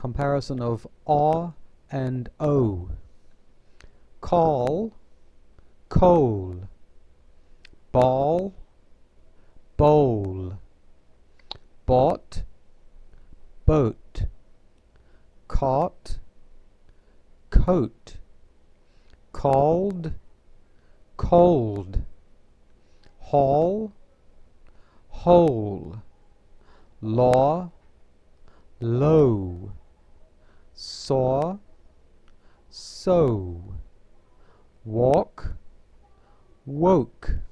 comparison of R and O. Call, coal. Ball, bowl. Bought, boat. Caught, coat. Called, cold. Hall, whole. Law, low. Saw, sow. Walk, woke.